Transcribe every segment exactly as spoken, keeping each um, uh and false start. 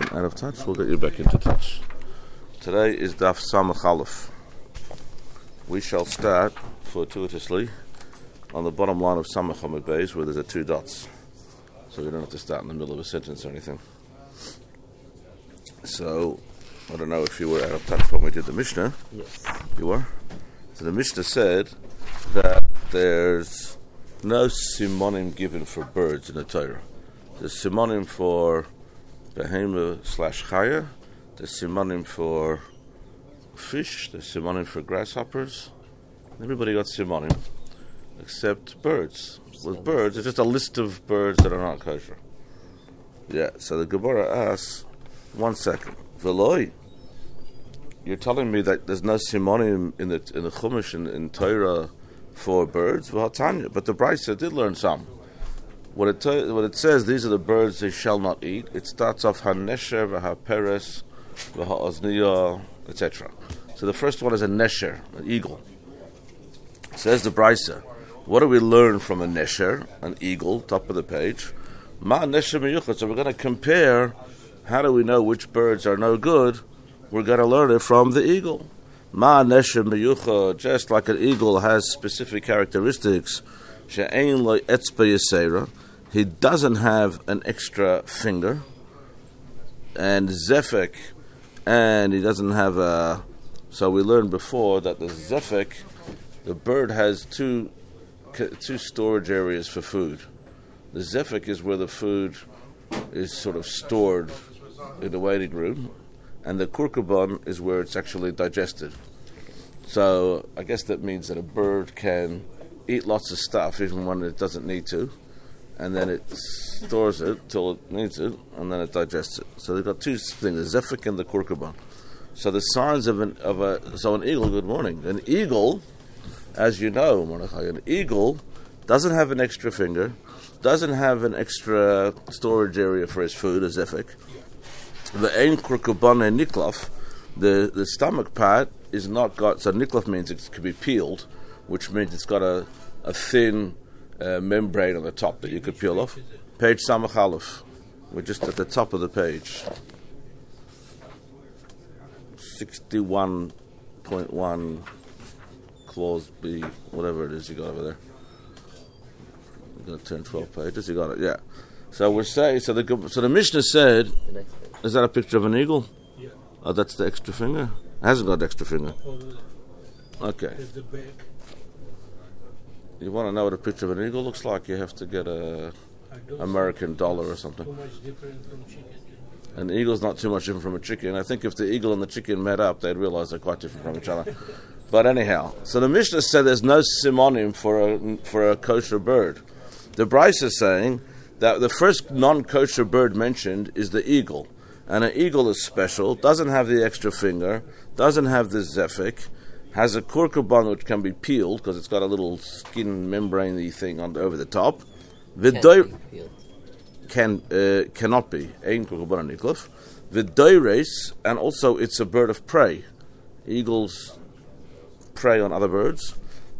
out of touch, we'll get you back into touch. Today is Daf Samach Aleph. We shall start fortuitously on the bottom line of Samach Hamid Beis, where there's a two dots. So we don't have to start in the middle of a sentence or anything. So, I don't know if you were out of touch when we did the Mishnah. Yes. You were? So the Mishnah said that there's no simonim given for birds in the Torah. There's simonim for behema slash chaya. There's simonim for fish. There's simonim for grasshoppers. Everybody got simonim except birds. With birds, it's just a list of birds that are not kosher. Yeah, so the Gemara asks, one second, Veloy, you're telling me that there's no simonim in the in the Chumash in, in Torah for birds? Well, Tanya, but the Brisa did learn some. What it t- what it says, these are the birds they shall not eat. It starts off hanesher, v'haperes, v'haozniya, et cetera. So the first one is a nesher, an eagle. Says the Brisa. What do we learn from a nesher, an eagle, top of the page? Ma nesher meyuchad. So we're going to compare. How do we know which birds are no good? We're going to learn it from the eagle. Ma nesher meyuchad. Just like an eagle has specific characteristics. She'ein lo etzba yisera. He doesn't have an extra finger, and zefek, and he doesn't have a. So we learned before that the zefek, the bird has two. Two storage areas for food. The zefek is where the food is sort of stored in the waiting room, and the kurkubon is where it's actually digested. So I guess that means that a bird can eat lots of stuff even when it doesn't need to, and then it stores it till it needs it, and then it digests it. So they've got two things: the zefek and the kurkubon. So the signs of an of a so an eagle. Good morning. An eagle. As you know, Mordechai, an eagle doesn't have an extra finger, doesn't have an extra storage area for his food, a zefek. The ein kurkubane niklaf, the the stomach part is not got. So niklaf means it can be peeled, which means it's got a a thin uh, membrane on the top that you could peel off. Page Samach Aleph. We're just at the top of the page. Sixty-one point one. Clause B, whatever it is you got over there. You're going to turn twelve pages. You got it, yeah. So we're saying, so the so the Mishnah said, is that a picture of an eagle? Yeah. Oh, that's the extra finger. It hasn't got an extra finger. Okay. The back. You want to know what a picture of an eagle looks like? You have to get a American dollar or something. Too much different from chicken. An eagle's not too much different from a chicken. I think if the eagle and the chicken met up, they'd realize they're quite different from each other. But anyhow, so the Mishnah said there's no simonim for a for a kosher bird. The Brisa is saying that the first non-kosher bird mentioned is the eagle, and an eagle is special, doesn't have the extra finger, doesn't have the zefek, has a kurkubon which can be peeled because it's got a little skin membrane-y thing on over the top. The can uh, cannot be ein kurkubon niklaf. The doires, and also it's a bird of prey. Eagles prey on other birds.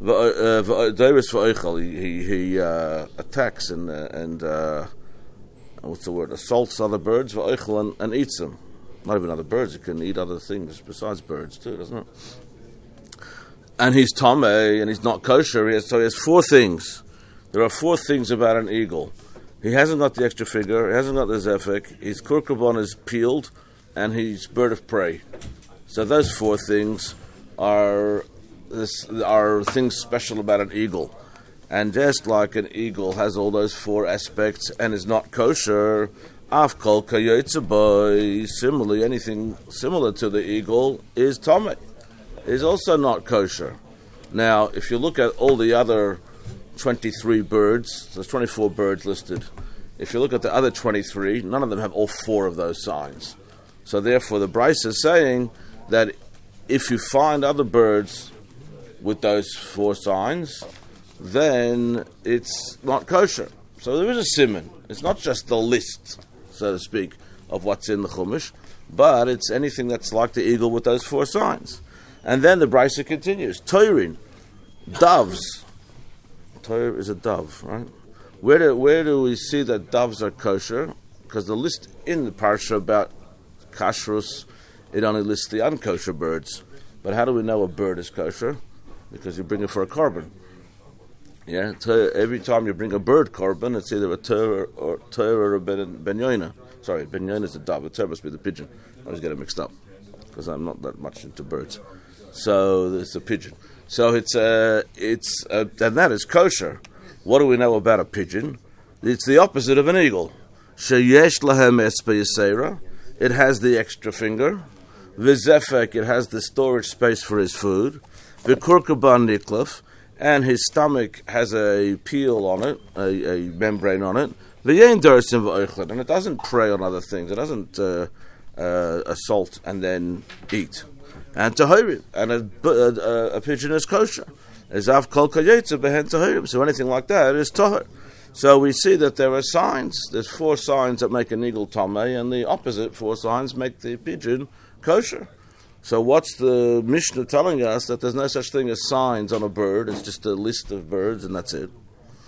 He he, he uh, attacks and uh, and uh, what's the word? Assaults other birds and, and eats them. Not even other birds; it can eat other things besides birds too, doesn't it? And he's tamei, and he's not kosher. He has, so he has four things. There are four things about an eagle. He hasn't got the extra finger. He hasn't got the zefek. His kurkubon is peeled, and he's bird of prey. So those four things are. This are things special about an eagle, and just like an eagle has all those four aspects and is not kosher, afkol kayotzaboy. Similarly, anything similar to the eagle is tamei, is also not kosher. Now, if you look at all the other twenty-three birds, there's twenty-four birds listed. If you look at the other twenty-three, none of them have all four of those signs. So therefore, the Brisa is saying that if you find other birds with those four signs, then it's not kosher. So there is a siman. It's not just the list, so to speak, of what's in the Chumash, but it's anything that's like the eagle with those four signs. And then the Brisa continues. Toirin, doves. Toir is a dove, right? Where do, where do we see that doves are kosher? Because the list in the parsha about kashrus, it only lists the unkosher birds. But how do we know a bird is kosher? Because you bring it for a korban. Yeah, every time you bring a bird korban, it's either a Torah or Torah or Ben Yoina. Sorry, Ben Yoina is the dove. A Torah must be the pigeon. I always get it mixed up because I'm not that much into birds. So it's a pigeon. So it's uh, it's uh, and that is kosher. What do we know about a pigeon? It's the opposite of an eagle. Sheyesh lahem espe yisera. It has the extra finger. V'zefek. It has the storage space for his food. V'kurkaban niklaf. And his stomach has a peel on it, a, a membrane on it. V'yein dersim v'oichlet. And it doesn't prey on other things. It doesn't uh, uh, assault and then eat. And tahirim, and a, a, a pigeon is kosher. Ezav kol kayetze behen tahirim. So anything like that is tahir. So we see that there are signs. There's four signs that make an eagle tameh, and the opposite four signs make the pigeon kosher. So what's the Mishnah telling us? That there's no such thing as signs on a bird. It's just a list of birds, and that's it.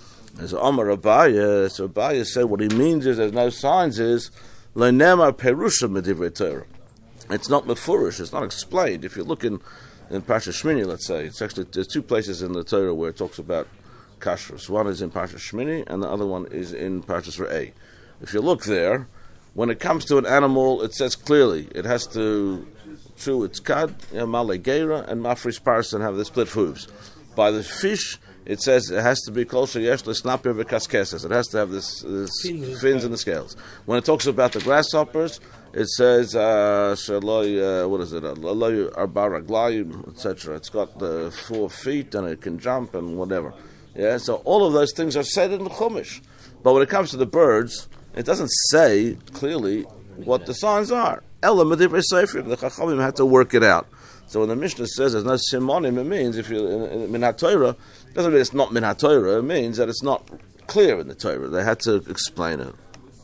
As Amar Abaya, so Abaya said what he means is there's no signs is le'nemar perusha medivrei Torah. It's not mefurish. It's not explained. If you look in, in Parashat Shmini, let's say, it's actually there's two places in the Torah where it talks about kashrus. One is in Parashat Shmini, and the other one is in Parashat Re'eh. If you look there, when it comes to an animal, it says clearly it has to chew its cud, male geira, and mafresh parson have the split hooves. By the fish, it says it has to be kosher yesh l'snapir v'kaskeses. It has to have this, this fins, fins in the scales. When it talks about the grasshoppers, it says uh, shaloi, uh, what is it? Shaloi arba raglayim, et cetera. It's got the four feet and it can jump and whatever. Yeah, so all of those things are said in the Chumash. But when it comes to the birds, it doesn't say clearly what the signs are. Ela medivrei sefer. The Chachamim had to work it out. So when the Mishnah says there's no simonim, it means if you in, in Min HaTorah, it doesn't mean it's not Min HaTorah. It means that it's not clear in the Torah. They had to explain it.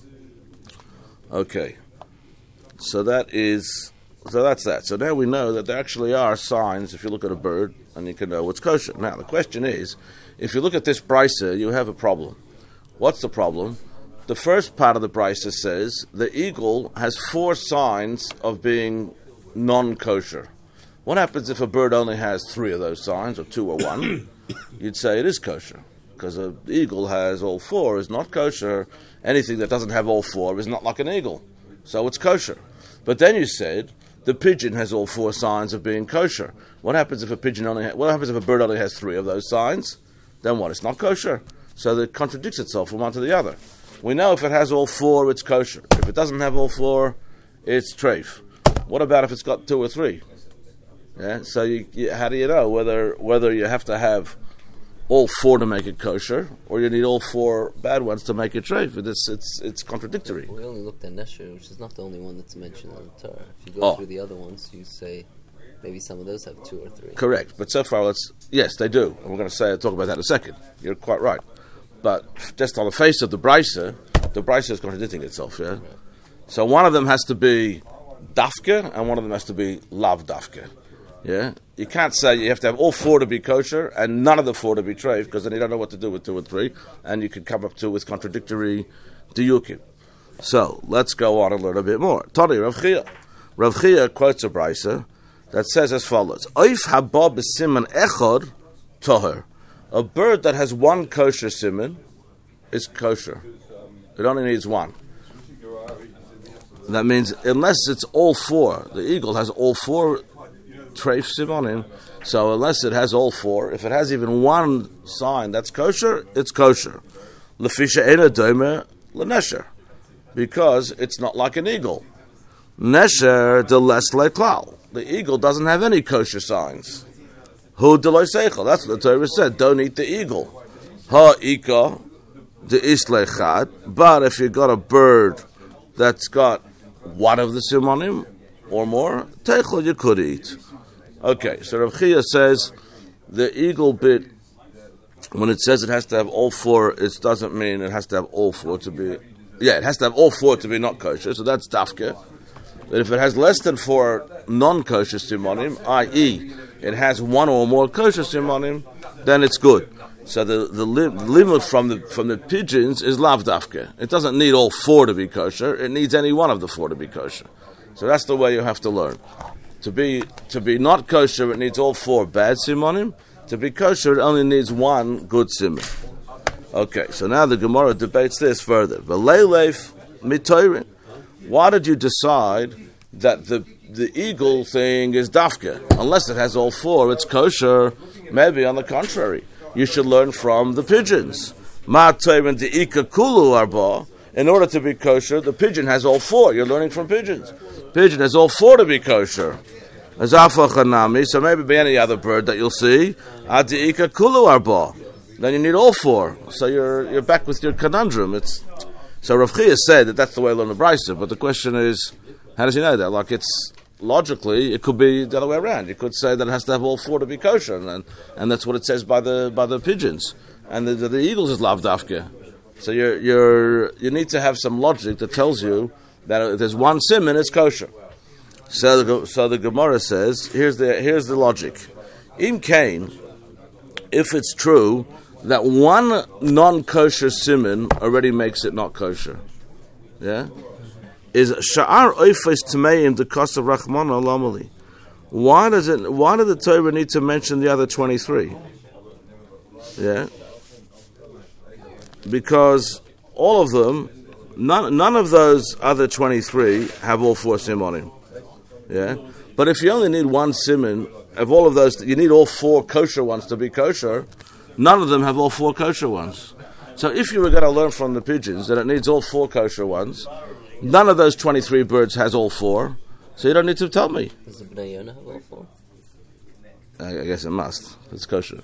Okay. So that is, so that's that. So now we know that there actually are signs if you look at a bird and you can know what's kosher. Now the question is, if you look at this brisa, you have a problem. What's the problem? The first part of the brisa says the eagle has four signs of being non-kosher. What happens if a bird only has three of those signs, or two or one? You'd say it is kosher, because an eagle has all four, is not kosher. Anything that doesn't have all four is not like an eagle. So it's kosher. But then you said the pigeon has all four signs of being kosher. What happens if a pigeon only? Ha- what happens if a bird only has three of those signs? Then what? It's not kosher. So it contradicts itself from one to the other. We know if it has all four, it's kosher. If it doesn't have all four, it's treif. What about if it's got two or three? Yeah. So you, you, how do you know whether whether you have to have all four to make it kosher, or you need all four bad ones to make it treif? It's it's it's contradictory. We only looked at Nesher, which is not the only one that's mentioned in the Torah. If you go oh. through the other ones, you say maybe some of those have two or three. Correct, but so far, let's yes, they do, and we're going to say talk about that in a second. You're quite right, but just on the face of the brisa, the brisa is contradicting itself. Yeah, right. So one of them has to be dafka, and one of them has to be lav dafka. Yeah, you can't say you have to have all four to be kosher and none of the four to be treif, because then you don't know what to do with two or three, and you could come up to with contradictory diyukim. So let's go on and learn a bit more. Tani Rav Chia. Rav Chia quotes a brisa that says as follows: Oif haba b'siman echad toher. A bird that has one kosher siman is kosher. It only needs one. That means unless it's all four, the eagle has all four treif simonim. So unless it has all four, if it has even one sign that's kosher, it's kosher. Lefisha ena domer lenesher, because it's not like an eagle. Nesher de les leklal. The eagle doesn't have any kosher signs. Hu de lo seichel. That's what the Torah said. Don't eat the eagle. Ha ika de islechad. But if you got a bird that's got one of the simonim or more, teichel you could eat. Okay, so Rav Chia says the eagle bit, when it says it has to have all four, it doesn't mean it has to have all four to be, yeah, it has to have all four to be not kosher, so that's dafka. But if it has less than four non-kosher simonim, that is, it has one or more kosher simonim, then it's good. So the the limit from the from the pigeons is lav dafka. It doesn't need all four to be kosher, it needs any one of the four to be kosher. So that's the way you have to learn. To be to be not kosher, it needs all four bad simonim. To be kosher, it only needs one good simon. Okay, so now the Gemara debates this further. V'leilef mitorin. Why did you decide that the the eagle thing is dafka? Unless it has all four, it's kosher. Maybe on the contrary, you should learn from the pigeons. Ma toirin the ika kulu arba. In order to be kosher, the pigeon has all four. You're learning from pigeons. Pigeon has all four to be kosher. Azafa chanami. So maybe be any other bird that you'll see. Adi ika kulu arba. Then you need all four. So you're you're back with your conundrum. It's so Rav Chia said that that's the way I learn the Brisa. But the question is, how does he know that? Like it's logically, it could be the other way around. You could say that it has to have all four to be kosher, and and that's what it says by the by the pigeons, and the, the, the eagles is lav dafka. So you're you're you need to have some logic that tells you that if there's one simon, it's kosher. So the so the Gemara says here's the here's the logic. Im kain, if it's true that one non-kosher simon already makes it not kosher, yeah, is sha'ar oifes tmeim the cost of Rachman alamali. Why does it? Why did the Torah need to mention the other twenty-three? Yeah. Because all of them, none, none of those other twenty-three have all four simonim. Yeah, but if you only need one simon of all of those, you need all four kosher ones to be kosher. None of them have all four kosher ones. So if you were going to learn from the pigeons that it needs all four kosher ones, none of those twenty-three birds has all four. So you don't need to tell me. Does the Bnei Yonah have all four? I, I guess it must. It's kosher.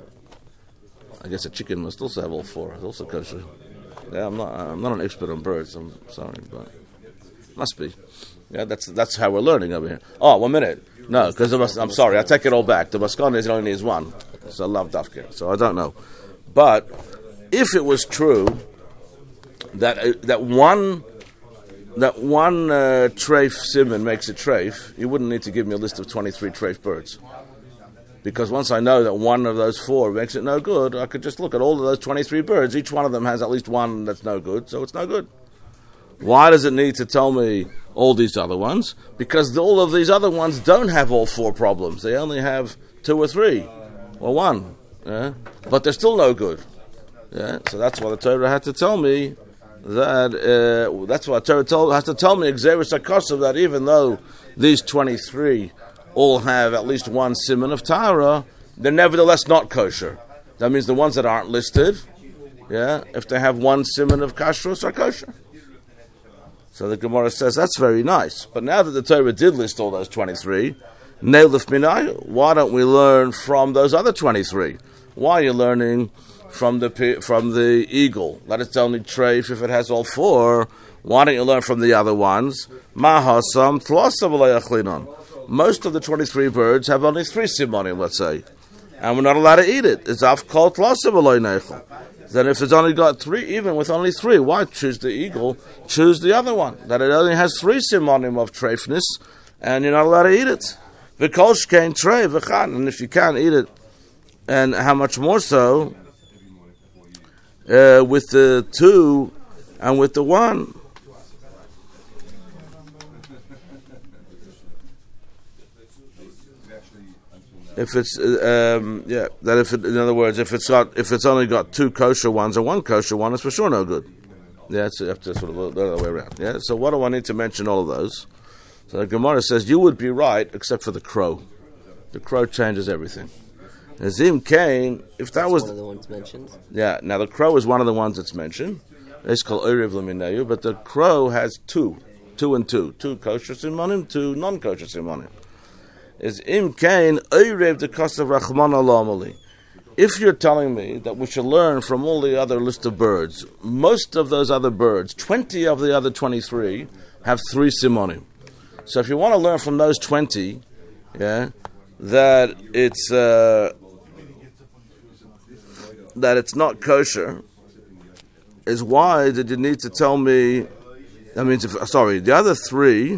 I guess a chicken must also have all four. It's also kosher. Yeah, I'm not. I'm not an expert on birds. I'm sorry, but must be. Yeah, that's that's how we're learning over here. Oh, one minute. No, because I'm sorry. I take it all back. The maskana is only needs one. So I love dafka. So I don't know. But if it was true that uh, that one that one uh, treif simon makes a treif, you wouldn't need to give me a list of twenty-three treif birds. Because once I know that one of those four makes it no good, I could just look at all of those twenty-three birds. Each one of them has at least one that's no good, so it's no good. Why does it need to tell me all these other ones? Because all of these other ones don't have all four problems. They only have two or three, or one. Yeah? But they're still no good. Yeah? So that's why the Torah had to tell me that. Uh, that's why the Torah told, has to tell me Xeris HaKosav that even though these twenty-three all have at least one simon of Tara, they're nevertheless not kosher. That means the ones that aren't listed, yeah, if they have one simon of kashrus, are kosher. So the Gemara says that's very nice. But now that the Torah did list all those twenty-three, Neilif Minai, why don't we learn from those other twenty-three? Why are you learning from the from the eagle? That it's only treif if it has all four. Why don't you learn from the other ones? Mahasam tlosav alayachlinon. Most of the twenty-three birds have only three simonim, let's say, and we're not allowed to eat it. It's af kol tlosav alayachlinon. Then if it's only got three, even with only three, why choose the eagle? Choose the other one, that it only has three simonim of treifness, and you're not allowed to eat it. V'kol shkein trei v'chan, and if you can't eat it, and how much more so uh, with the two and with the one. If it's uh, um, yeah, that if it, in other words, if it's got if it's only got two kosher ones and one kosher one, it's for sure no good. Yeah, it's, you have to sort of look the other way around. Yeah, so what do I need to mention all of those? So the Gemara says you would be right except for the crow. The crow changes everything. Azim Kain, if that was one of the ones mentioned. Yeah, now the crow is one of the ones that's mentioned. It's called Erev Leminayu, but the crow has two, two and two, two kosher simonim, two non-kosher simonim. Is im kain oirev the cost of Rachman alamali. If you're telling me that we should learn from all the other list of birds, most of those other birds, twenty of the other twenty-three, have three simonim. So if you want to learn from those twenty, yeah, that it's uh, that it's not kosher, is why did you need to tell me? That means, if, sorry, the other three.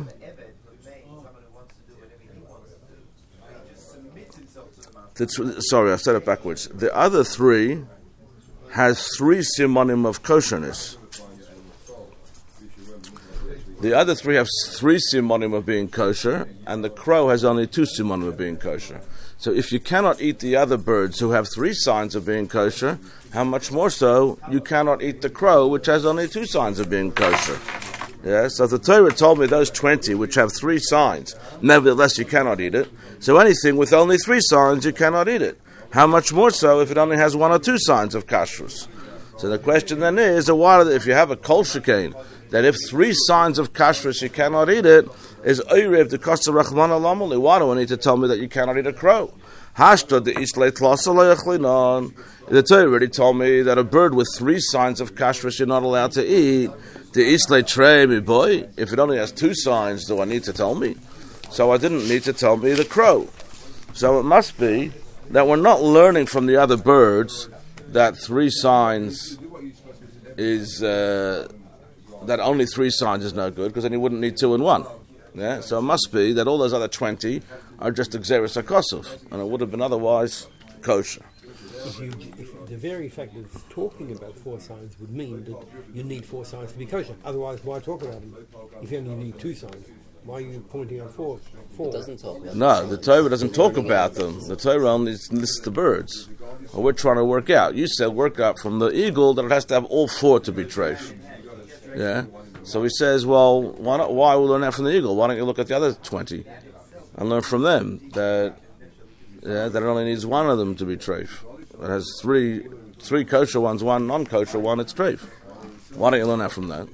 Sorry, I said it backwards. The other three has three simonim of kosherness. The other three have three simonim of being kosher, and the crow has only two simonim of being kosher. So if you cannot eat the other birds who have three signs of being kosher, how much more so you cannot eat the crow, which has only two signs of being kosher. Yeah, so the Torah told me those twenty which have three signs, nevertheless you cannot eat it. So anything with only three signs, you cannot eat it. How much more so if it only has one or two signs of kashrus? So the question then is, why, if you have a kol shekain, that if three signs of kashrus you cannot eat it, is oyrev the kosta rachman alamuli? Why do I need to tell me that you cannot eat a crow? Hashtod the islay tlasalayachlinon. The Torah already told me that a bird with three signs of kashrus you're not allowed to eat. The islay trey mi boy. If it only has two signs, do I need to tell me? So I didn't need to tell me the crow. So it must be that we're not learning from the other birds that three signs is uh, that only three signs is no good, because then you wouldn't need two and one. Yeah, so it must be that all those other twenty are just exeris akosov, and it would have been otherwise kosher. If you, if the very fact of talking about four signs would mean that you need four signs to be kosher. Otherwise, why talk about them? If you only need two signs, why are you pointing out four? Four. It doesn't talk about No, the Torah doesn't talk about them. The Torah only lists the birds. Well, we're trying to work out. You said work out from the eagle that it has to have all four to be treif. Yeah. So he says, well, why not? Why we learn that from the eagle? Why don't you look at the other twenty and learn from them that yeah, that it only needs one of them to be treif? It has three three kosher ones, one non-kosher one. It's treif. Why don't you learn that from that?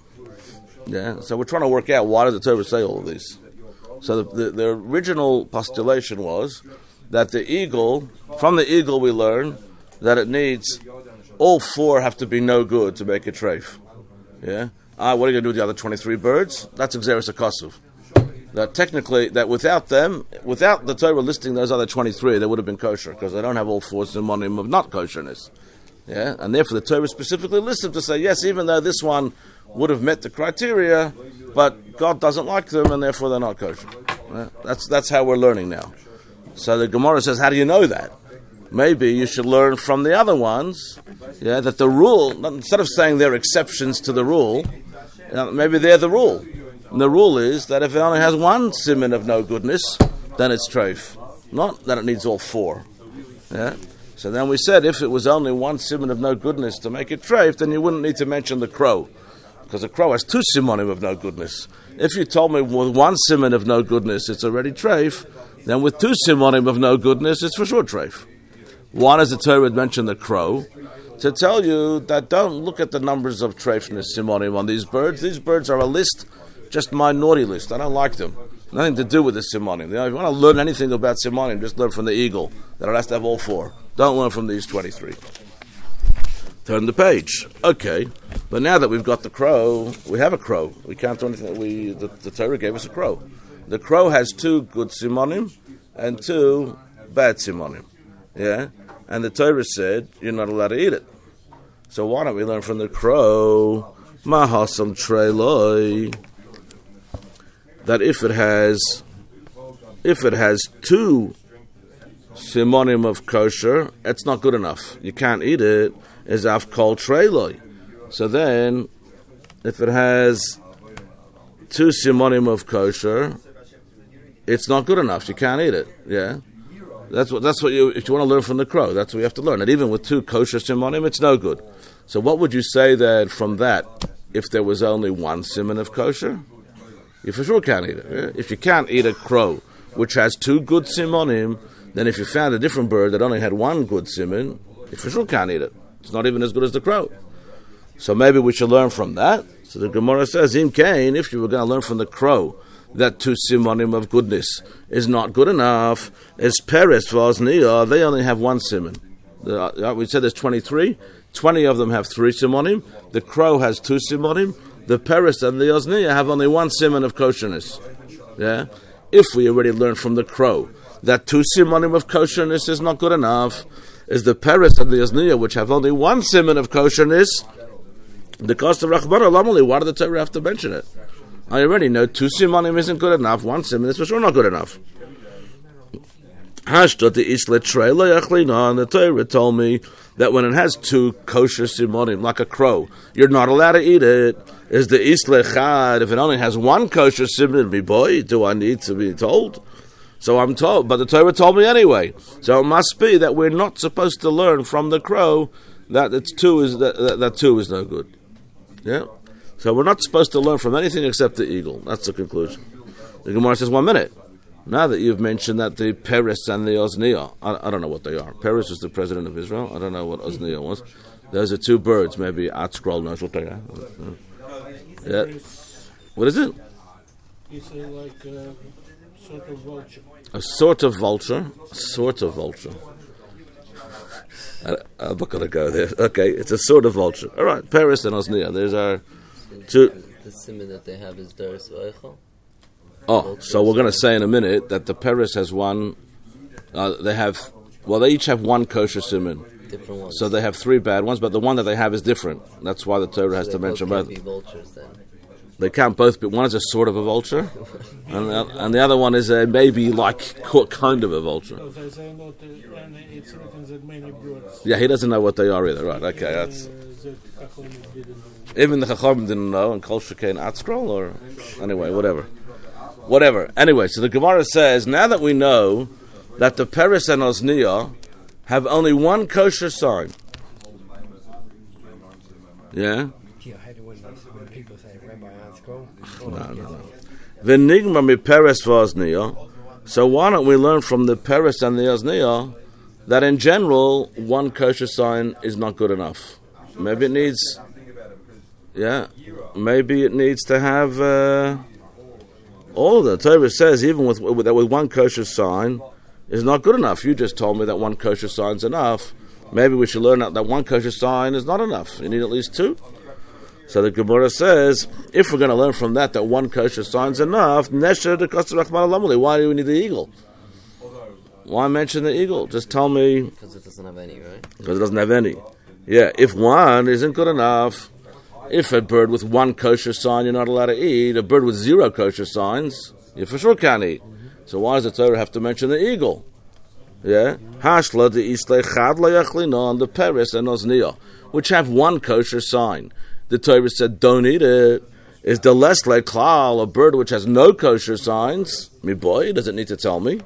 Yeah. So we're trying to work out why does the Torah say all of these. So the, the, the original postulation was that the eagle, from the eagle we learn that it needs all four have to be no good to make it treif. Yeah. Ah, what are you going to do with the other twenty-three birds? That's exeris akosov. That technically, that without them, without the Torah listing those other twenty-three, they would have been kosher, because they don't have all four simonim of not kosherness. Yeah, and therefore the Torah specifically lists them to say, yes, even though this one would have met the criteria, but God doesn't like them, and therefore they're not kosher. Yeah? That's that's how we're learning now. So the Gemara says, how do you know that? Maybe you should learn from the other ones, yeah, that the rule, instead of saying they're exceptions to the rule, you know, maybe they're the rule. And the rule is that if it only has one siman of no goodness, then it's treif. Not that it needs all four. Yeah. So then we said if it was only one siman of no goodness to make it treif, then you wouldn't need to mention the crow, because the crow has two simonim of no goodness. If you told me with one siman of no goodness it's already treif, then with two simonim of no goodness it's for sure treif. Why does the Torah mention the crow? To tell you that don't look at the numbers of treifness simonim on these birds. These birds are a list, just my naughty list. I don't like them. Nothing to do with the simonim. You know, if you want to learn anything about simonim, just learn from the eagle, that it has to have all four. Don't learn from these twenty-three. Turn the page. Okay, but now that we've got the crow, we have a crow. We can't do anything. We the, the Torah gave us a crow. The crow has two good simonim and two bad simonim. Yeah, and the Torah said you're not allowed to eat it. So why don't we learn from the crow? Mahasam treiloi. That if it has, if it has two simonim of kosher, it's not good enough. You can't eat it. Is af kol treiloi. So then, if it has two simonim of kosher, it's not good enough. You can't eat it. Yeah, that's what. That's what you. If you want to learn from the crow, that's what you have to learn. And even with two kosher simonim, it's no good. So what would you say then from that? If there was only one simon of kosher, you for sure can't eat it. Yeah? If you can't eat a crow which has two good simonim, then if you found a different bird that only had one good simon, you for sure can't eat it. It's not even as good as the crow. So maybe we should learn from that. So the Gemara says, in Cain, if you were going to learn from the crow that two simonim of goodness is not good enough, as Peres Vazniya, they only have one simon. The, uh, we said there's twenty-three. twenty of them have three simonim. The crow has two simonim. The Peres and the Ozniya have only one simon of kosherness. Yeah? If we already learned from the crow that two simonim of kosherness is not good enough, is the Peres and the Ozniya, which have only one simon of kosherness, the cost of Rachbar Alamali, why did the Torah have to mention it? I already know two simonim isn't good enough, one simon is for sure not good enough. Hashta the isle trela yachlina, and the Torah told me that when it has two kosher simonim, like a crow, you're not allowed to eat it. Is the isle chad, if it only has one kosher simon, me boy, do I need to be told? So I'm told, but the Torah told me anyway. So it must be that we're not supposed to learn from the crow that it's two is that, that, that two is no good. Yeah. So we're not supposed to learn from anything except the eagle. That's the conclusion. The Gemara says, one minute. Now that you've mentioned that the Peres and the Ozniah, I, I don't know what they are. Peres was the president of Israel. I don't know what Ozniah was. Those are two birds. Maybe Atzkrol knows what they are. Yeah. What is it? It's like a sort of vulture. A sort of vulture. A sort of vulture. I, I'm not going to go there. Okay, it's a sort of vulture. All right, Peres and Ozniah. There's our two. The simon that they have is Daris V'Eichel. Oh, so we're going to say in a minute that the Peres has one. Uh, they have, well, they each have one kosher simon. Different ones. So they have three bad ones, but the one that they have is different. That's why the Torah has So to they mention both both. can't be vultures then. They can't both be. One is a sort of a vulture, and the, and the other one is a maybe like kind of a vulture. So they say not, uh, and it's written that many birds. Yeah, he doesn't know what they are either. Right? Okay, that's Uh, that Chachamim didn't know. even the Chachamim didn't know, and Kol Shekain Atzkrol, or anyway, whatever, whatever. Anyway, so the Gemara says now that we know that the Peres and Ozniah have only one kosher sign. Yeah. Yeah, I hate it when, when people say Rabbi Anscroll. No, no, no. V'nigma mi Peres v'Ozniah. So why don't we learn from the Peres and the Ozniah that in general one kosher sign is not good enough? Maybe it needs, yeah, maybe it needs to have uh, all of them. The Torah says even with with, with one kosher sign is not good enough. You just told me that one kosher sign is enough. Maybe we should learn that, that one kosher sign is not enough. You need at least two. So the Gemara says, if we're going to learn from that that one kosher sign is enough, Nesher de Koster Rachman Alamuli, why do we need the eagle? Why mention the eagle? Just tell me. Because it doesn't have any, right? Because it doesn't have any. Yeah, if one isn't good enough, if a bird with one kosher sign you're not allowed to eat, a bird with zero kosher signs, you for sure can't eat. So why does the Torah have to mention the eagle? Yeah, Hashla the Islay Chad Layachlinon, the Peres and Ozniah, which have one kosher sign. The Torah said, don't eat it. Is the Lesle Klal, a bird which has no kosher signs? Me boy, does it need to tell me?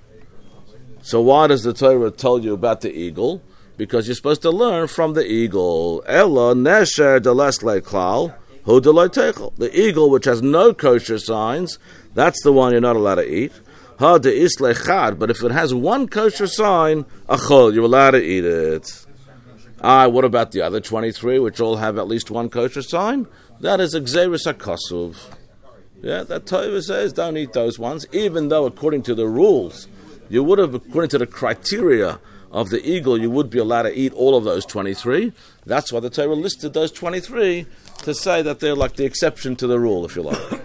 So why does the Torah tell you about the eagle? Because you're supposed to learn from the eagle. Ella Nesher the Lesle Klal, Hu de Loitechel. The eagle which has no kosher signs, that's the one you're not allowed to eat. Ha de Islay Chad, but if it has one kosher sign, achol, you're allowed to eat it. Ah, what about the other twenty-three, which all have at least one kosher sign? That is Xeris HaKosuv. Yeah, that Torah says don't eat those ones, even though according to the rules, you would have, according to the criteria of the eagle, you would be allowed to eat all of those twenty-three. That's why the Torah listed those twenty-three to say that they're like the exception to the rule, if you like.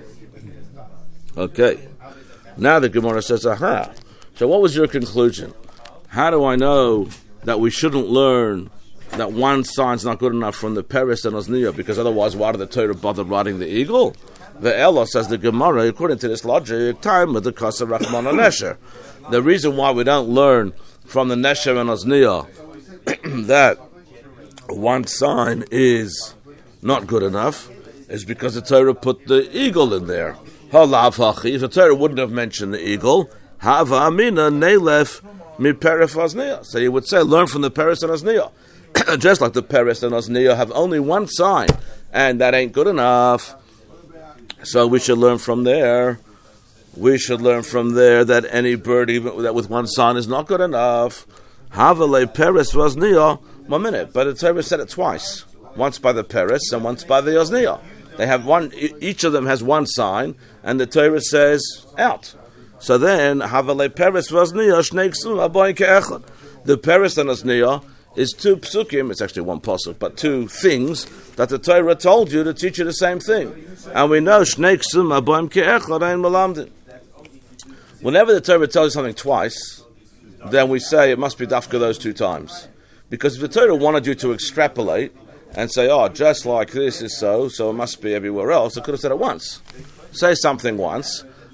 Okay. Now the Gemara says, aha. So what was your conclusion? How do I know that we shouldn't learn that one sign's not good enough from the Peres and Ozniah? Because otherwise, why did the Torah bother writing the eagle? The Ella says the Gemara, according to this logic, time with the Kasa Rachman and Nesher. The reason why we don't learn from the Nesher and Ozniah that one sign is not good enough is because the Torah put the eagle in there. If the Torah wouldn't have mentioned the eagle, Hava Amina Nelef Mi Peres Ozniah. So you would say, learn from the Peres and Ozniah. Just like the Peres and Ozniah have only one sign, and that ain't good enough. So we should learn from there. We should learn from there that any bird, even that with one sign, is not good enough. Hava Le Peres Ozniah. One minute, but the Torah said it twice. Once by the Peres and once by the Ozniah. They have one. Each of them has one sign, and the Torah says out. So then, Havale Peres v'Ozniah Shnei Ksum Aboin Ke'echad. The Peres and Ozniah is two psukim. It's actually one pasuk, but two things that the Torah told you to teach you the same thing. And we know Shnei Ksum Aboin Ke'echad Ein Malamdin. Whenever the Torah tells you something twice, then we say it must be dafka those two times, because if the Torah wanted you to extrapolate and say, oh, just like this is so, so it must be everywhere else, it could have said it once. Say something once,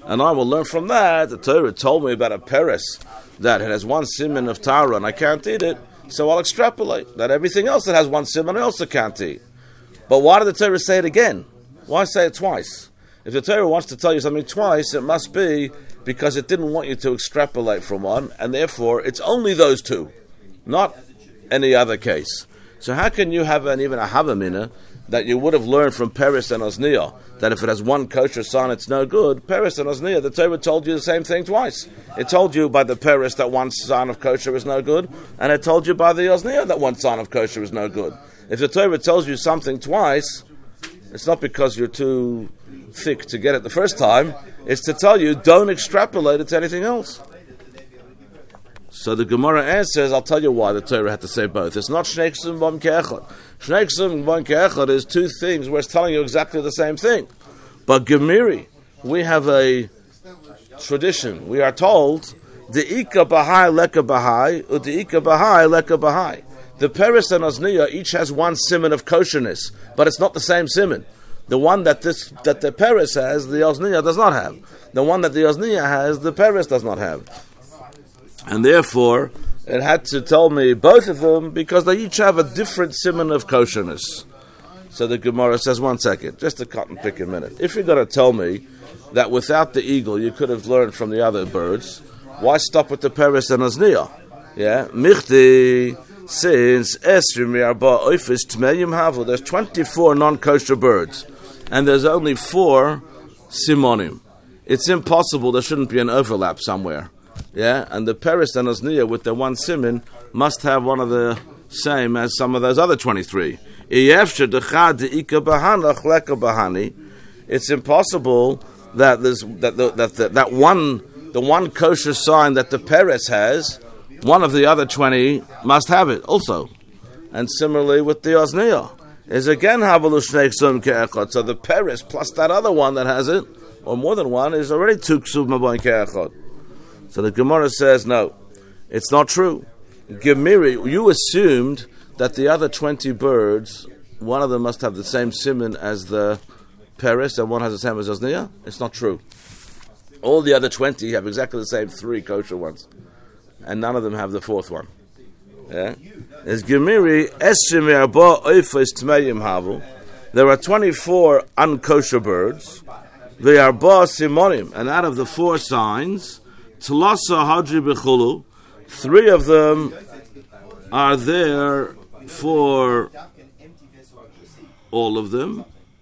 And I will learn from that. The Torah told me about a peris that it has one siman of Tara and I can't eat it, so I'll extrapolate that everything else that has one siman I also can't eat. But why did the Torah say it again? Why say it twice? If the Torah wants to tell you something twice, it must be because it didn't want you to extrapolate from one, and therefore it's only those two, not any other case. So how can you have an, even a havamina that you would have learned from Peres and Osniah, that if it has one kosher sign it's no good? Peres and Osniah, the Torah told you the same thing twice. It told you by the Peres that one sign of kosher is no good, and it told you by the Osniah that one sign of kosher is no good. If the Torah tells you something twice, it's not because you're too thick to get it the first time, it's to tell you don't extrapolate it to anything else. So the Gemara answers, I'll tell you why the Torah had to say both. It's not Shnei Ksum Bam Ke'echad. Shnei Ksum Bam Ke'echad is two things where it's telling you exactly the same thing. But Gemiri, we have a tradition. We are told, De'ika Bahai Leka Bahai, U'De'ika Bahai Leka Bahai. The Peres and Osniah each has one siman of kosherness, but it's not the same siman. The one that this that the Peres has, the Osniah does not have. The one that the Osniah has, the Peres does not have. And therefore, it had to tell me both of them because they each have a different siman of kosherness. So the Gemara says, one second, just a cut and pick a minute. If you're going to tell me that without the eagle you could have learned from the other birds, why stop with the Peres and Osniah? Yeah, Michti. Since Esrim Yarba Oifis Tmeyim Havu, there's twenty-four non-kosher birds, and there's only four simonim. It's impossible, there shouldn't be an overlap somewhere. Yeah, and the Peres and Osniah with their one siman must have one of the same as some of those other twenty-three. It's impossible that there's that the, that the, that one the one kosher sign that the Peres has, one of the other twenty must have it also. And similarly with the Osniah, is again Havalu Shnei Ksum Ke'echad. So the Peres plus that other one that has it, or more than one, is already two Ksum Maboin Ke'echad. So the Gemara says, no, it's not true. Gemiri, you assumed that the other twenty birds, one of them must have the same siman as the Peres, and one has the same as Osniah. It's not true. All the other twenty have exactly the same three kosher ones, and none of them have the fourth one. Yeah? As Gemiri, Esrim Yarba Oifis Tmeyim Havu, there are twenty-four unkosher birds, they are Ba Simonim, and out of the four signs, Tlasa Hadri Bechulu, three of them are there for all of them.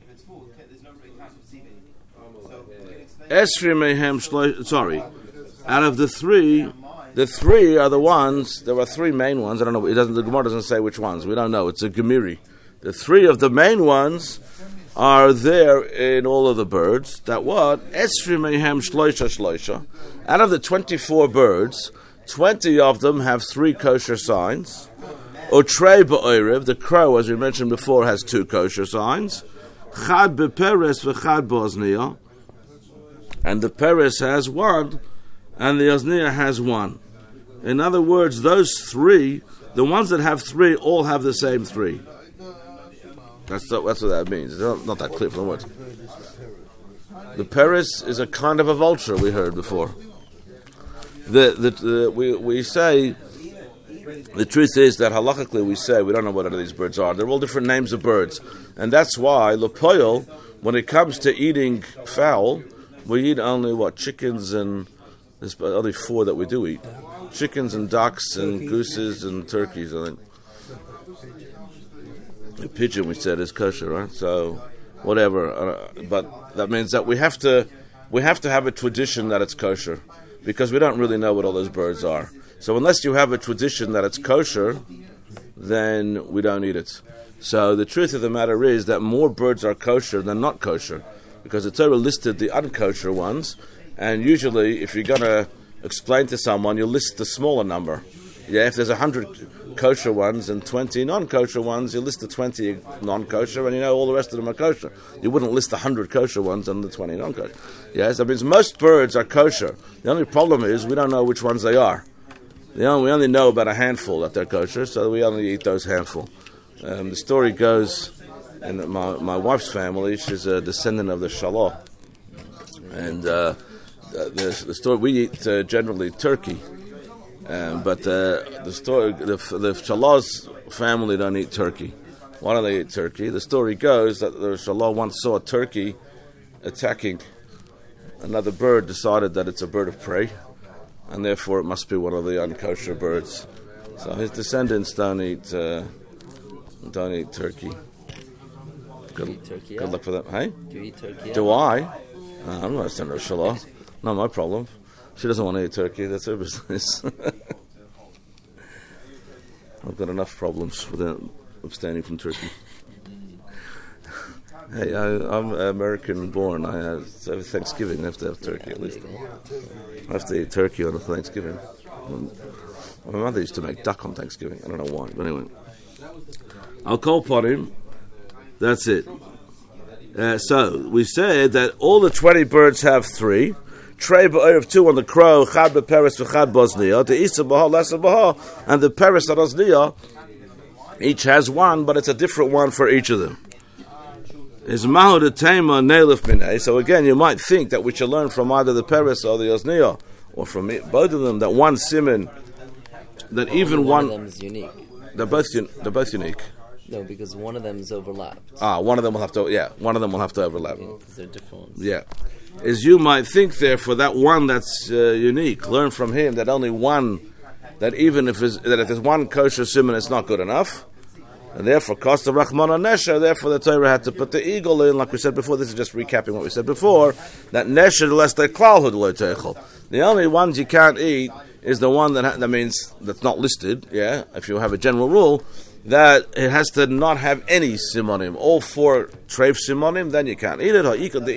Esrim Mehem Shlosh, sorry, out of the three, the three are the ones. There are three main ones. I don't know. It doesn't. The Gemara doesn't say which ones. We don't know. It's a Gemiri. The three of the main ones are there in all of the birds. That what? Esri mehem shloisha shloisha. Out of the twenty-four birds, twenty of them have three kosher signs. Otrei ba'orev, the crow, as we mentioned before, has two kosher signs. Chad beperes v'chad b'osniah, and the peres has one, and the osniah has one. In other words, those three, the ones that have three, all have the same three. That's not, that's what that means. It's not, not that clear from the words. The Peres is a kind of a vulture, we heard before. The, the, the we we say, the truth is that halachically we say, we don't know what these birds are. They're all different names of birds. And that's why, Lepoil, when it comes to eating fowl, we eat only, what, chickens and, there's only four that we do eat. Chickens and ducks and gooses and turkeys, I think. The pigeon, we said, is kosher, right? So, whatever. Uh, but that means that we have to we have to have a tradition that it's kosher, because we don't really know what all those birds are. So unless you have a tradition that it's kosher, then we don't eat it. So the truth of the matter is that more birds are kosher than not kosher, because the Torah listed the unkosher ones, and usually if you're going to explain to someone, you list the smaller number. Yeah, if there's a hundred kosher ones and twenty non-kosher ones, you list the twenty non-kosher, and you know all the rest of them are kosher. You wouldn't list the hundred kosher ones and the twenty non-kosher. Yes, that means most birds are kosher. The only problem is we don't know which ones they are. The only, we only know about a handful that they're kosher, so we only eat those handful. Um, the story goes, and my my wife's family, she's a descendant of the Shalah, and uh, uh, the, the story we eat uh, generally turkey, um, but uh, the story the the Shalah's family don't eat turkey. Why don't they eat turkey? The story goes that the Shalah once saw a turkey attacking another bird, decided that it's a bird of prey, and therefore it must be one of the unkosher birds. So his descendants don't eat uh, don't eat turkey. Good, eat turkey, good yeah? luck for that. Hey, Do you eat turkey? do I? Uh, I'm not a son of Shalah. Not my problem. She doesn't want to eat turkey. That's her business. I've got enough problems without abstaining from turkey. Hey, I, I'm American born. I have every Thanksgiving. I have to have turkey at least. I have to eat turkey on a Thanksgiving. My mother used to make duck on Thanksgiving. I don't know why, but anyway. I'll call upon him. That's it. Uh, so we said that all the twenty birds have three. Trey ba'orav two on the crow. Chad b'peres v'chad b'ozniya. The isa b'ha lesa b'ha, and the peres and ozniya each has one, but it's a different one for each of them. Is mahu de tema neilif minay. So again, you might think that we should learn from either the peres or the ozniya, or from it, both of them, that one siman, that even one, one, of them is unique. they're both un, they're both unique. No, because one of them is overlapped. Ah, one of them will have to, yeah, one of them will have to overlap. Because yeah, they're different ones. Yeah. As you might think, therefore, that one that's uh, unique, learn from him that only one, that even if it's, that if there's one kosher siman, it's not good enough. And therefore, cost of Rahman Nesher, therefore the Torah had to put the eagle in, like we said before. This is just recapping what we said before, that Nesher, less the Klalhud lo teichel. The only ones you can't eat is the one that, ha- that means that's not listed, yeah, if you have a general rule, that it has to not have any simonim. All four treif simonim, then you can't eat it.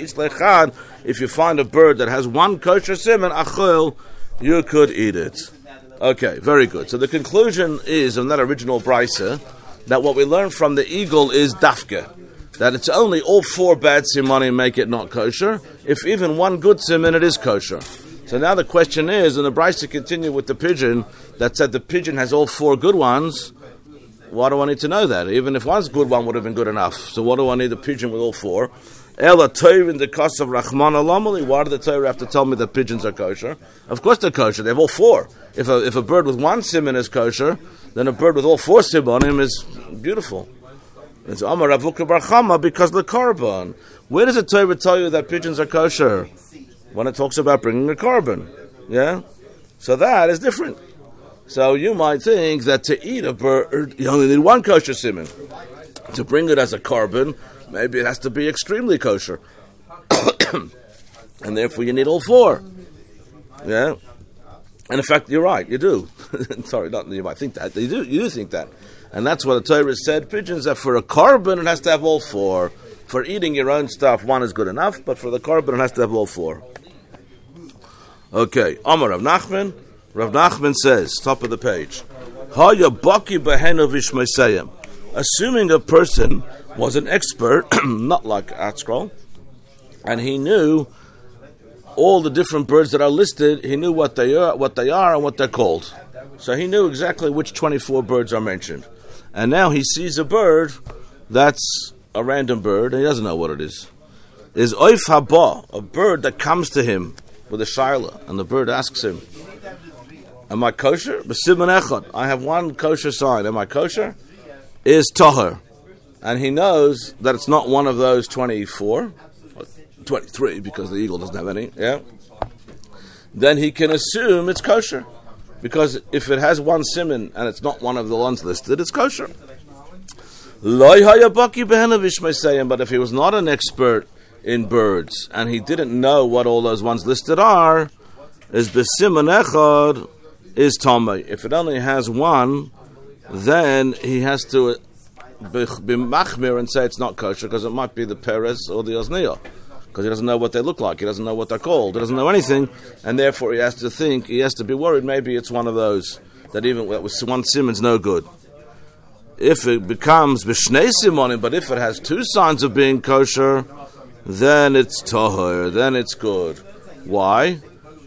If you find a bird that has one kosher simon, achol, you could eat it. Okay, very good. So the conclusion is, in that original brisa, that what we learn from the eagle is dafka. That it's only all four bad simonim make it not kosher. If even one good simon, it is kosher. So now the question is, and the brisa continue with the pigeon, that said the pigeon has all four good ones. Why do I need to know that? Even if one's good, one would have been good enough. So what do I need a pigeon with all four? Ela Torah in the cost of Rahman Alamali. Why did the Torah have to tell me that pigeons are kosher? Of course they're kosher. They have all four. If a, if a bird with one simon is kosher, then a bird with all four simonim is beautiful. It's Amar Ravuka Bar Chama because the korban. Where does the Torah tell you that pigeons are kosher? When it talks about bringing a korban. Yeah? So that is different. So you might think that to eat a bird, you only need one kosher simon. To bring it as a korban, maybe it has to be extremely kosher. And therefore you need all four. Yeah? And in fact, you're right, you do. Sorry, not you might think that. You do, you do think that. And that's what the Torah said. Pigeons are for a korban, it has to have all four. For eating your own stuff, one is good enough, but for the korban, it has to have all four. Okay, Amar Rav Nachman. Rav Nachman says, top of the page, assuming a person was an expert, not like Atzkrol, and he knew all the different birds that are listed, he knew what they are, what they are, and what they're called. So he knew exactly which twenty-four birds are mentioned. And now he sees a bird that's a random bird, and he doesn't know what it is. Is Oif Haba, a bird that comes to him with a shaila, and the bird asks him, am I kosher? B'siman echad. I have one kosher sign. Am I kosher? Is tahor. And he knows that it's not one of those twenty-four, twenty-three, because the eagle doesn't have any, yeah? Then he can assume it's kosher. Because if it has one siman and it's not one of the ones listed, it's kosher. But if he was not an expert in birds and he didn't know what all those ones listed are, is b'siman echad, is Tomei. If it only has one, then he has to be machmir and say it's not kosher because it might be the Perez or the Ozniya. Because he doesn't know what they look like, he doesn't know what they're called, he doesn't know anything, and therefore he has to think, he has to be worried, maybe it's one of those, that even that was one simon's no good. If it becomes b'shnei simonim, but if it has two signs of being kosher, then it's tahor, then it's good. Why?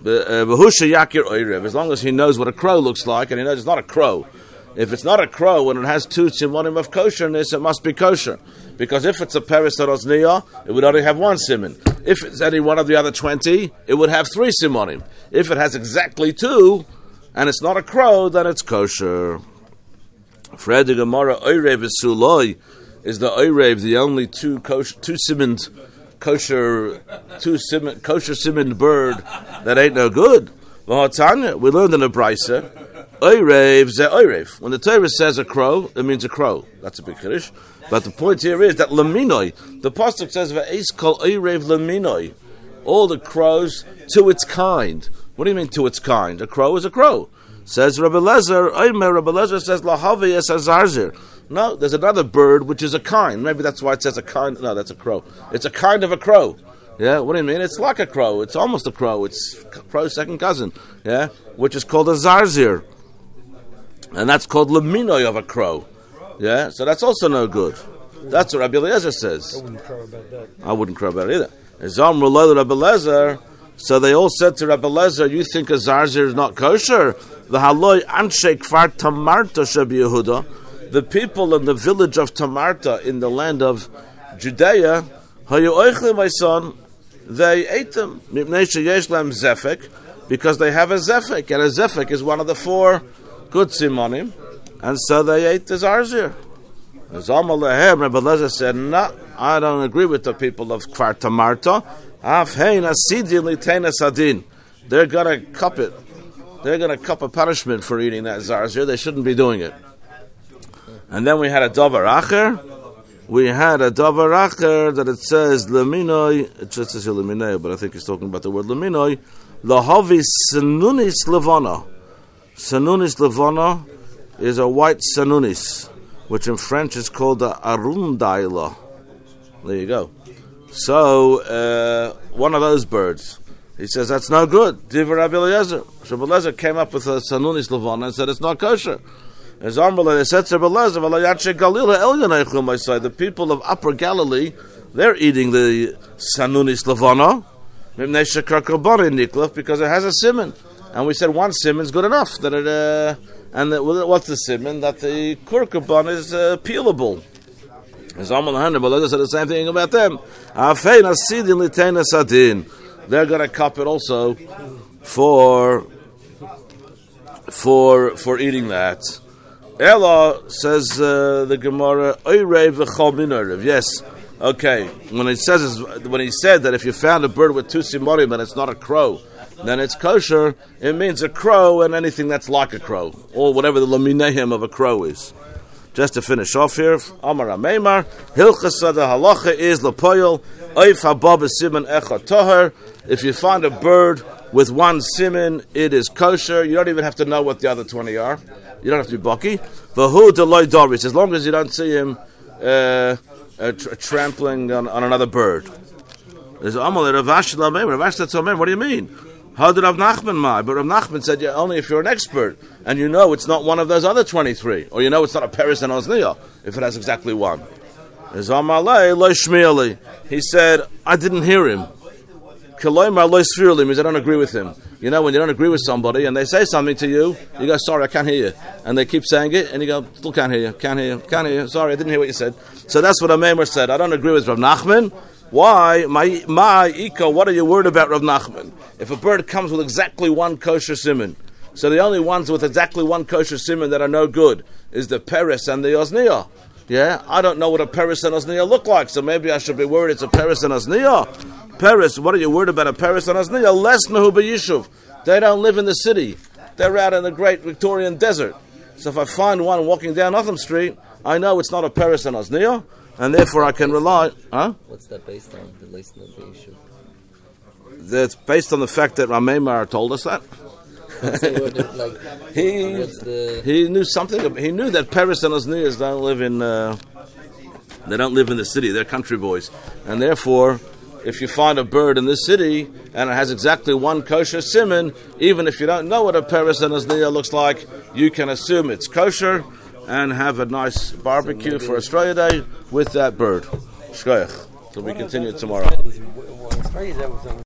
As long as he knows what a crow looks like, and he knows it's not a crow. If it's not a crow and it has two simonim of kosherness, it must be kosher. Because if it's a peres or ozniya, it would only have one simon. If it's any one of the other twenty, it would have three simonim. If it has exactly two, and it's not a crow, then it's kosher. Fred the Gemara Oyrev Suloi is the Oyrev, the only two kosher, two simoned kosher, two simon, kosher simoned bird that ain't no good. V'hatanya, we learned in the Brisa, Oyrev ze Oyrev. When the Torah says a crow, it means a crow. That's a big kiddush. But the point here is that Laminoi, the pasuk says V'eis kol Oyrev Laminoi, all the crows to its kind. What do you mean to its kind? A crow is a crow. Says Rabbi Lezer, Oymer, Rabbi Lezer says Lahavi es azarzir. No, there's another bird which is a kind. Maybe that's why it says a kind. No, that's a crow. It's a kind of a crow. Yeah, what do you mean? It's like a crow. It's almost a crow. It's crow's second cousin. Yeah, which is called a zarzir. And that's called Laminoi of a crow. Yeah, so that's also no good. That's what Rabbi Eliezer says. I wouldn't crow about that. I wouldn't crow about it either. Zam Rolay Rabbi Eliezer. So they all said to Rabbi Eliezer, you think a zarzir is not kosher? The haloi anshe kfar Tamarta shebi Yehuda, the people in the village of Tamarta in the land of Judea, hayu oichle, my son, they ate them. Mipnei sheyesh lahem zefek, because they have a zefek, and a zefek is one of the four good simonim, and so they ate the zarzir. Zama lehem, Rabbi Eliezer said, no, I don't agree with the people of Kfar Tamarta. They're going to cup it. They're going to cup a punishment for eating that zarzir. They shouldn't be doing it. And then we had a davar acher. We had a davar acher that it says leminoi. It just says leminoi, but I think he's talking about the word leminoi. Lahavi sanunis levana. Sanunis levana is a white sanunis, which in French is called the arundaila. There you go. So, uh, one of those birds. He says, that's no good. Divrei Rabbi Eliezer. Rabbi Eliezer came up with a sanunis levana and said, it's not kosher. As Amrullah said to Rabbi Eliezer, the people of Upper Galilee, they're eating the sanunis levana because it has a simon. And we said one simon is good enough. That it, uh, and that, what's the simon? That the kurkaban is uh, peelable. As Amrullah said the same thing about them. They're going to cup it also for for for eating that. Ella says uh, the Gemara, yes, okay. When it says when he said that if you found a bird with two simonim and it's not a crow, then it's kosher. It means a crow and anything that's like a crow, or whatever the laminehim of a crow is. Just to finish off here, Amar Ameimar, Hilchasa the halacha is lapoyel, oif habab siman echad toher. If you find a bird with one siman, it is kosher. You don't even have to know what the other twenty are. You don't have to be bucky. V'hu deloy doris, as long as you don't see him uh, uh, tra- trampling on, on another bird. There's Amar Rav Ashi Lameimar. Rav Ashi said, so, what do you mean? How did Rav Nachman ma? But Rav Nachman said, yeah, only if you're an expert and you know it's not one of those other twenty-three, or you know it's not a Peres and Ozniya, if it has exactly one. He said, I didn't hear him. Means I don't agree with him. You know, when you don't agree with somebody and they say something to you, you go, sorry, I can't hear you. And they keep saying it, and you go, still can't hear you, can't hear you, can't hear you. Sorry, I didn't hear what you said. So that's what Amemar said. I don't agree with Rav Nachman. Why? My, my, Ika, what are you worried about, Rav Nachman? If a bird comes with exactly one kosher siman, so the only ones with exactly one kosher siman that are no good is the Peres and the Ozniya. Yeah? I don't know what a Peres and Ozniya look like, so maybe I should be worried it's a Peres and Ozniya. Peres, what are you worried about a Peres and Ozniya? Less Mehu B'Yishuv. They don't live in the city. They're out in the great Victorian desert. So if I find one walking down Otham Street, I know it's not a Peres and Ozniya, and therefore I can rely. Huh? What's that based on? The least of the issue. That's based on the fact that Rameimar told us that. like, he the... he knew something. He knew that Peres and Ozniyas don't live in. Uh, they don't live in the city. They're country boys, and therefore, if you find a bird in the city and it has exactly one kosher siman, even if you don't know what a Peres and Ozniya looks like, you can assume it's kosher and have a nice barbecue for Australia Day with that bird. Shkoyach. So we continue tomorrow.